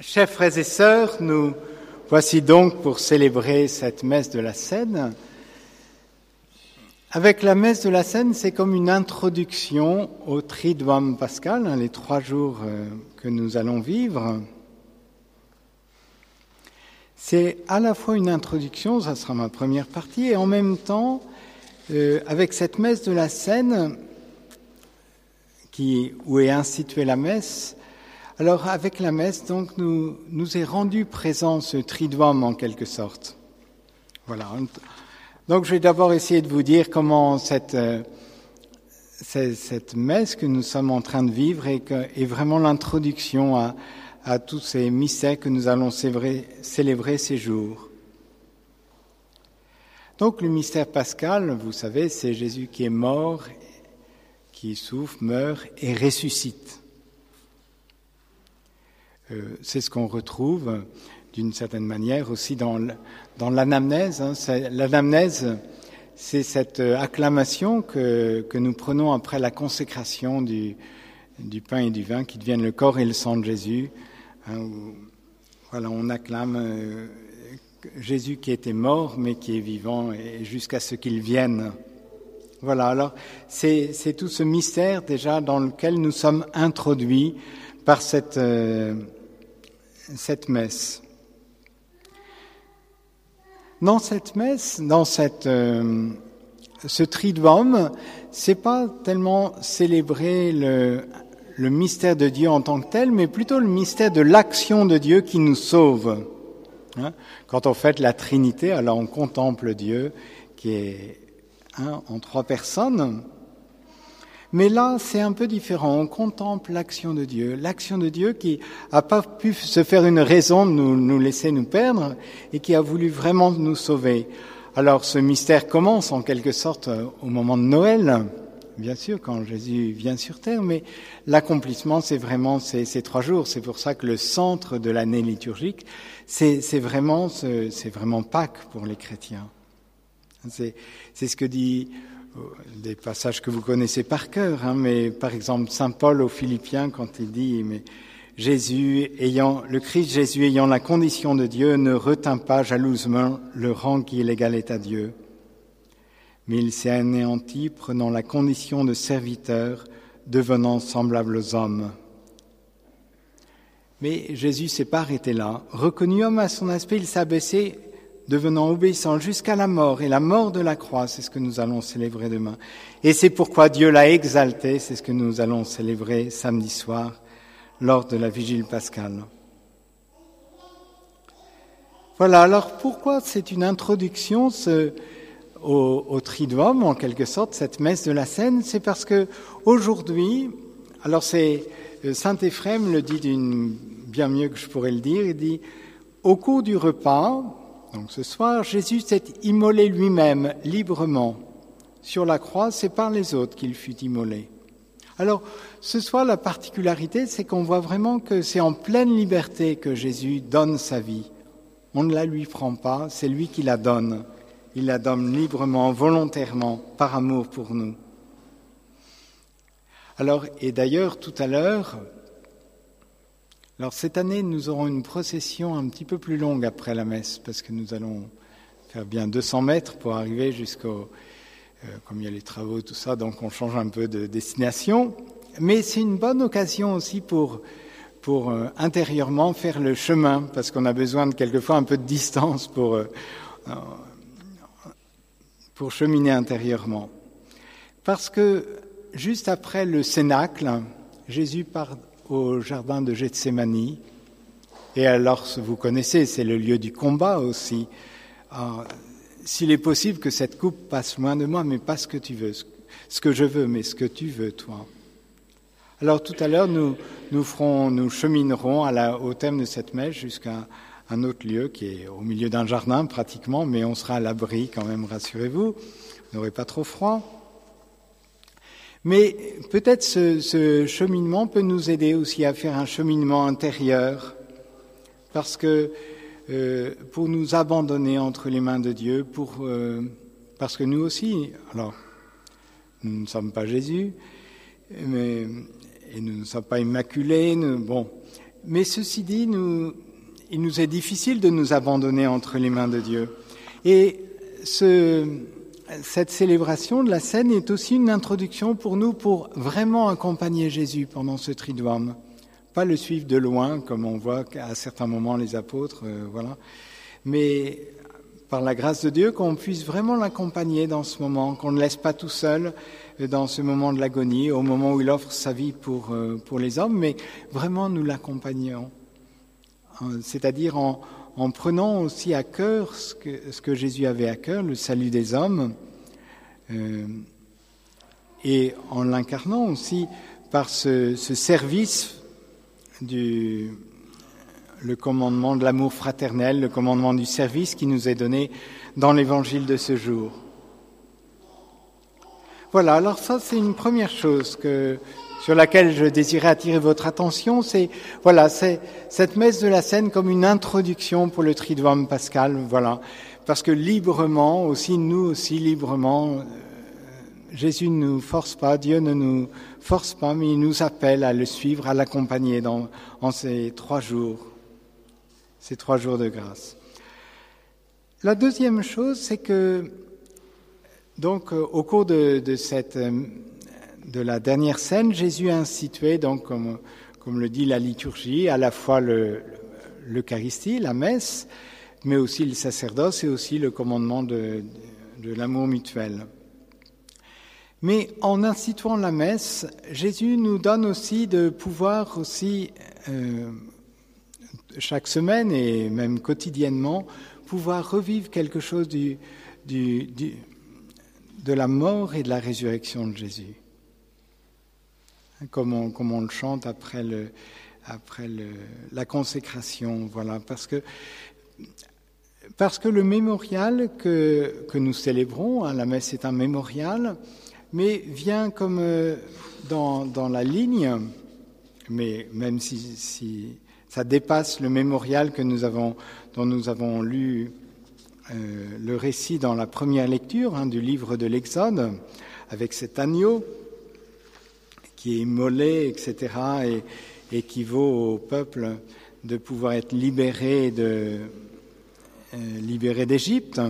Chers frères et sœurs, nous voici donc pour célébrer cette messe de la Seine. Avec la messe de la Seine, c'est comme une introduction au Triduum pascal, les 3 jours que nous allons vivre. C'est à la fois une introduction, ça sera ma première partie, et en même temps, avec cette messe de la Seine, où est instituée la messe, alors avec la messe, donc, nous est rendu présent ce Triduum en quelque sorte. Voilà. Donc je vais d'abord essayer de vous dire comment cette messe que nous sommes en train de vivre est vraiment l'introduction à tous ces mystères que nous allons célébrer ces jours. Donc le mystère pascal, vous savez, c'est Jésus qui est mort, qui souffre, meurt et ressuscite. C'est ce qu'on retrouve d'une certaine manière aussi dans l'anamnèse. L'anamnèse, c'est cette acclamation que nous prenons après la consécration du pain et du vin qui deviennent le corps et le sang de Jésus. Voilà, on acclame Jésus qui était mort mais qui est vivant et jusqu'à ce qu'il vienne. Voilà, alors c'est tout ce mystère déjà dans lequel nous sommes introduits par cette messe. Dans cette messe, ce Triduum, c'est pas tellement célébrer le mystère de Dieu en tant que tel, mais plutôt le mystère de l'action de Dieu qui nous sauve. Quand on fête la Trinité, alors on contemple Dieu qui est un en 3 personnes. Mais là, c'est un peu différent. On contemple l'action de Dieu qui a pas pu se faire une raison de nous laisser nous perdre et qui a voulu vraiment nous sauver. Alors, ce mystère commence en quelque sorte au moment de Noël, bien sûr, quand Jésus vient sur terre, mais l'accomplissement, c'est vraiment ces 3 jours. C'est pour ça que le centre de l'année liturgique, c'est vraiment Pâques pour les chrétiens. C'est ce que dit des passages que vous connaissez par cœur, mais par exemple Saint Paul aux Philippiens quand il dit mais le Christ Jésus ayant la condition de Dieu ne retint pas jalousement le rang qui l'égal est à Dieu, mais il s'est anéanti prenant la condition de serviteur, devenant semblable aux hommes. Mais Jésus s'est pas arrêté là. Reconnu homme à son aspect, il s'est abaissé, devenant obéissant jusqu'à la mort, et la mort de la croix, c'est ce que nous allons célébrer demain. Et c'est pourquoi Dieu l'a exalté, c'est ce que nous allons célébrer samedi soir, lors de la Vigile pascale. Voilà, alors pourquoi c'est une introduction au Triduum, en quelque sorte, cette messe de la Seine? C'est parce que aujourd'hui, alors c'est Saint Éphrem le dit bien mieux que je pourrais le dire, il dit « Au cours du repas, donc ce soir, Jésus s'est immolé lui-même, librement. Sur la croix, c'est par les autres qu'il fut immolé. » Alors, ce soir, la particularité, c'est qu'on voit vraiment que c'est en pleine liberté que Jésus donne sa vie. On ne la lui prend pas, c'est lui qui la donne. Il la donne librement, volontairement, par amour pour nous. Alors, et d'ailleurs, tout à l'heure, alors cette année, nous aurons une procession un petit peu plus longue après la messe, parce que nous allons faire bien 200 mètres pour arriver jusqu'au... comme il y a les travaux, tout ça, donc on change un peu de destination. Mais c'est une bonne occasion aussi pour intérieurement faire le chemin, parce qu'on a besoin de quelquefois un peu de distance pour cheminer intérieurement. Parce que juste après le cénacle, Jésus part au jardin de Gethsémani. Et alors, vous connaissez, c'est le lieu du combat aussi. S'il est possible que cette coupe passe loin de moi, mais pas ce que tu veux, ce que je veux, mais ce que tu veux, toi. Alors tout à l'heure, nous cheminerons au thème de cette messe jusqu'à un autre lieu qui est au milieu d'un jardin pratiquement, mais on sera à l'abri quand même, rassurez-vous, vous n'aurez pas trop froid. Mais peut-être ce cheminement peut nous aider aussi à faire un cheminement intérieur, parce que pour nous abandonner entre les mains de Dieu, parce que nous aussi, alors nous ne sommes pas Jésus, et nous ne sommes pas immaculés, Mais ceci dit, il nous est difficile de nous abandonner entre les mains de Dieu. Et cette célébration de la Seine est aussi une introduction pour nous pour vraiment accompagner Jésus pendant ce triduum. Pas le suivre de loin, comme on voit à certains moments les apôtres, voilà. Mais par la grâce de Dieu, qu'on puisse vraiment l'accompagner dans ce moment, qu'on ne laisse pas tout seul dans ce moment de l'agonie, au moment où il offre sa vie pour les hommes, mais vraiment nous l'accompagnons. C'est-à-dire en prenant aussi à cœur ce que Jésus avait à cœur, le salut des hommes, et en l'incarnant aussi par ce service le commandement de l'amour fraternel, le commandement du service qui nous est donné dans l'évangile de ce jour. Voilà, alors ça c'est une première chose sur laquelle je désirais attirer votre attention, c'est cette messe de la Seine comme une introduction pour le Triduum pascal, voilà, parce que librement, aussi nous aussi librement, Jésus ne nous force pas, Dieu ne nous force pas, mais il nous appelle à le suivre, à l'accompagner en ces 3 jours de grâce. La deuxième chose, c'est que donc au cours de la dernière scène, Jésus a institué, donc comme le dit la liturgie, à la fois l'Eucharistie, la messe, mais aussi le sacerdoce et aussi le commandement de l'amour mutuel. Mais en instituant la messe, Jésus nous donne aussi de pouvoir aussi, chaque semaine et même quotidiennement, pouvoir revivre quelque chose de la mort et de la résurrection de Jésus. Comme on le chante après la consécration, voilà, parce que le mémorial que nous célébrons, la messe est un mémorial, mais vient comme dans la ligne, mais même si ça dépasse le mémorial dont nous avons lu le récit dans la première lecture du livre de l'Exode, avec cet agneau qui est immolé, etc., et qui vaut au peuple de pouvoir être libéré d'Égypte.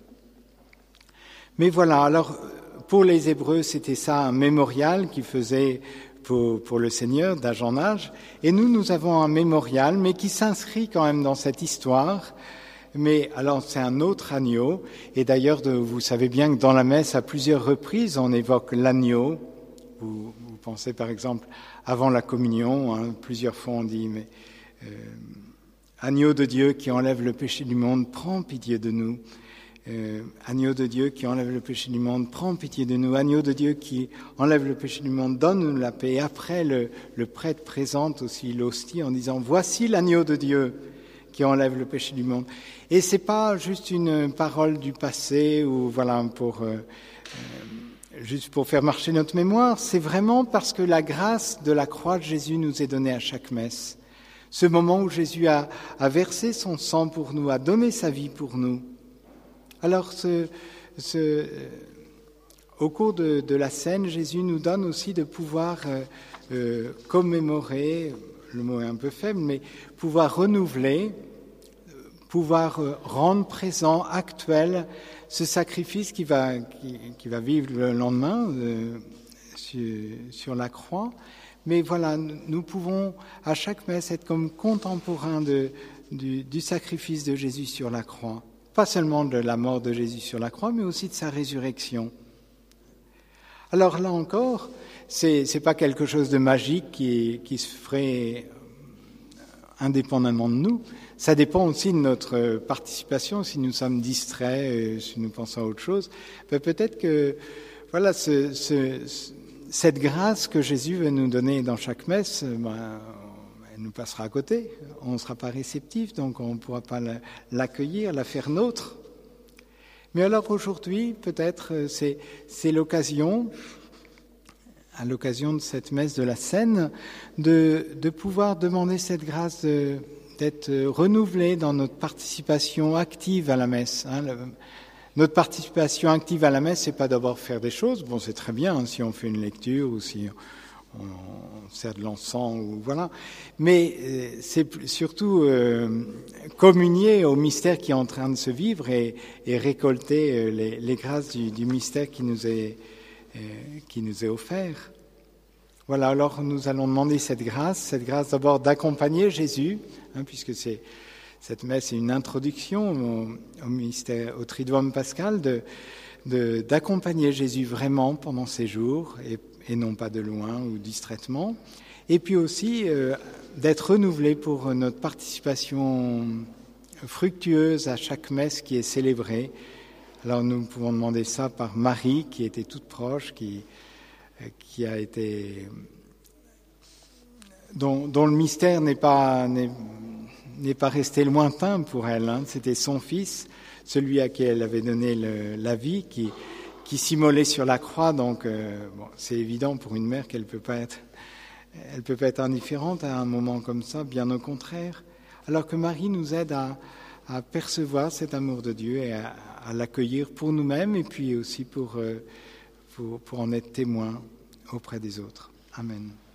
Mais voilà, alors pour les Hébreux, c'était ça, un mémorial qu'ils faisaient pour le Seigneur d'âge en âge. Et nous avons un mémorial, mais qui s'inscrit quand même dans cette histoire. Mais alors, c'est un autre agneau. Et d'ailleurs, vous savez bien que dans la messe, à plusieurs reprises, on évoque l'agneau. Vous pensez par exemple, avant la communion, plusieurs fois on dit, mais agneau de Dieu qui enlève le péché du monde, prends pitié de nous. Agneau de Dieu qui enlève le péché du monde, prends pitié de nous. Agneau de Dieu qui enlève le péché du monde, donne-nous la paix. Et après, le prêtre présente aussi l'hostie en disant, voici l'agneau de Dieu qui enlève le péché du monde. Et c'est pas juste une parole du passé ou voilà juste pour faire marcher notre mémoire, c'est vraiment parce que la grâce de la croix de Jésus nous est donnée à chaque messe. Ce moment où Jésus a versé son sang pour nous, a donné sa vie pour nous. Alors, au cours de la scène, Jésus nous donne aussi de pouvoir commémorer, le mot est un peu faible, mais pouvoir renouveler, pouvoir rendre présent, actuel, ce sacrifice qui va vivre le lendemain sur la croix. Mais voilà, nous pouvons à chaque messe être comme contemporains du sacrifice de Jésus sur la croix. Pas seulement de la mort de Jésus sur la croix, mais aussi de sa résurrection. Alors là encore, c'est pas quelque chose de magique qui se ferait indépendamment de nous. Ça dépend aussi de notre participation. Si nous sommes distraits, si nous pensons à autre chose, peut-être que voilà cette grâce que Jésus veut nous donner dans chaque messe, elle nous passera à côté. On ne sera pas réceptif, donc on ne pourra pas l'accueillir, la faire nôtre. Mais alors aujourd'hui, peut-être, c'est l'occasion, à l'occasion de cette messe de la Seine, de pouvoir demander cette grâce d'être renouvelée dans notre participation active à la messe. Notre participation active à la messe, c'est pas d'abord faire des choses. Bon, c'est très bien si on fait une lecture ou si on sert de l'encens ou voilà. Mais c'est surtout communier au mystère qui est en train de se vivre et récolter les grâces du mystère qui nous est offert. Voilà, alors nous allons demander cette grâce d'abord d'accompagner Jésus, puisque cette messe est une introduction au mystère, au Triduum pascal, d'accompagner Jésus vraiment pendant ces jours et non pas de loin ou distraitement. Et puis aussi d'être renouvelé pour notre participation fructueuse à chaque messe qui est célébrée. Alors nous pouvons demander ça par Marie, qui était toute proche, qui a été, dont le mystère n'est pas resté lointain pour elle. C'était son fils, celui à qui elle avait donné la vie, qui s'immolait sur la croix. Donc, c'est évident pour une mère qu'elle peut pas être indifférente à un moment comme ça, bien au contraire. Alors que Marie nous aide à percevoir cet amour de Dieu et à l'accueillir pour nous-mêmes et puis aussi pour en être témoins auprès des autres. Amen.